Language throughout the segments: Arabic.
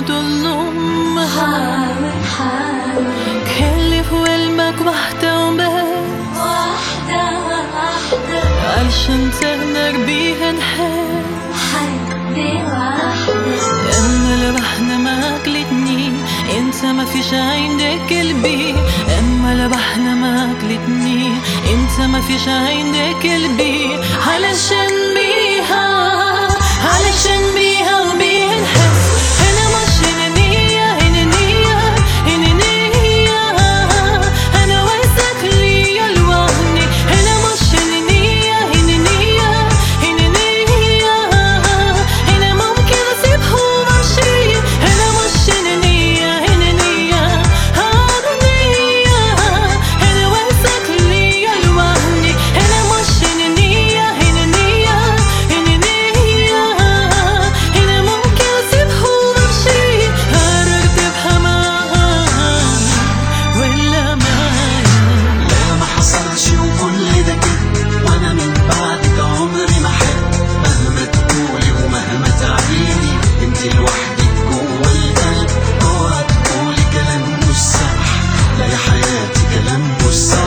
وتظلم حاول كل في قلبك واحدة وبس، واحدة علشان تقدر بيها نحب حد واحدة. اما لبحنا معاك الاتنين انت ما فيش عندك قلبي، اما لبحنا معاك الاتنين انت ما فيش عندك قلبي، علشان بيها وبيها نحس. انا مش انانية انا واسك ليا لوحدي، انا مش انانية انا ممكن اسيبهم وامشي، انا مش انانية انا واسك ليا لوحدي، انا مش انانية انا ممكن اسيبهم وامشي، هرتبها معاها ولا معايا. لا ما حصلش وكل ده كده، وانا من بعدك عمري ما حب، مهما تقولي ومهما تعيدي انت لوحدك جوه القلب. اوعى تقولي كلام مش صح، لا يا حياتي كلام مش صح.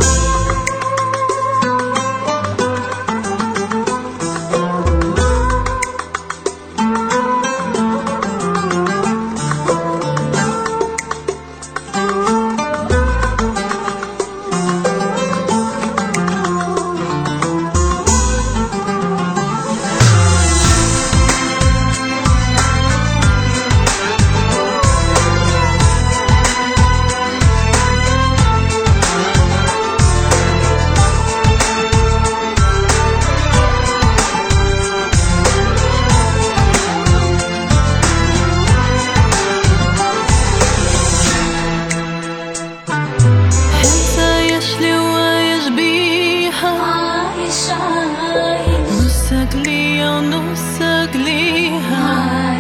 نصك ليا ونصك ليها،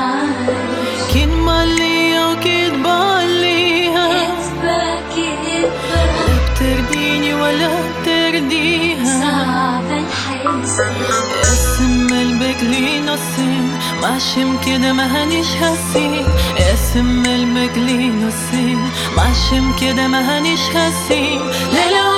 كلمة ليا وكدبة ليها، لا بترضيني ولا بترضيها. قسم قلبك لي نصين، معشم كده ما هنيش هسين، قسم قلبك لي نصين، معشم كده ما هنيش هسين. لا